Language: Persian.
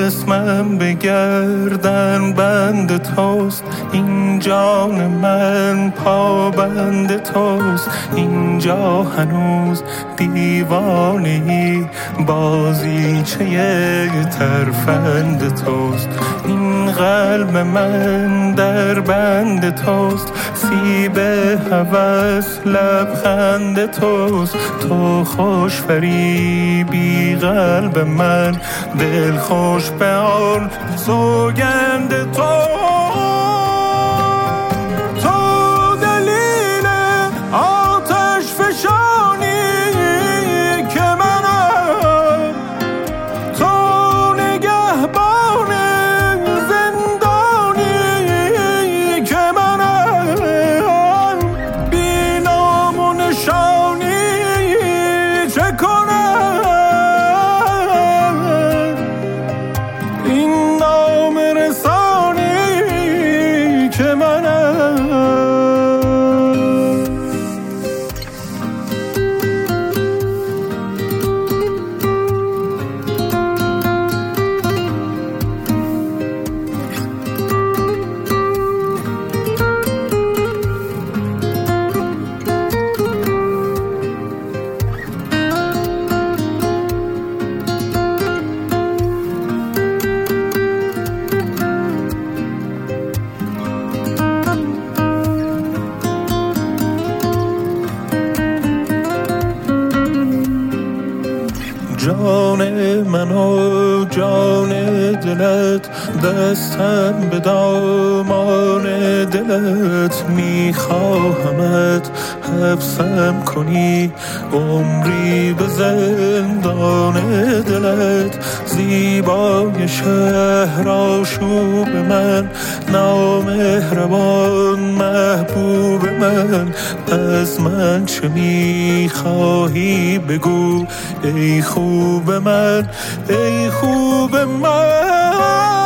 جسمم به گردن بند توست، این جان من پابند توست. اینجا هنوز دیوانه‌ای، بازیچه ترفند توست. این قلب من در بند توست، سیب هوس لبخند توست. تو خوش فریبی قلب من، دل خوش به آن سوگند تو. جان من و جان دلت، دستم به دامان دلت. میخواهمت حبسم کنی عمری به زندان دلت. زیبای شهر آشوب من، نامهربان محبوب من. از من چه میخواهی بگو ای خوب من، ای خوب من.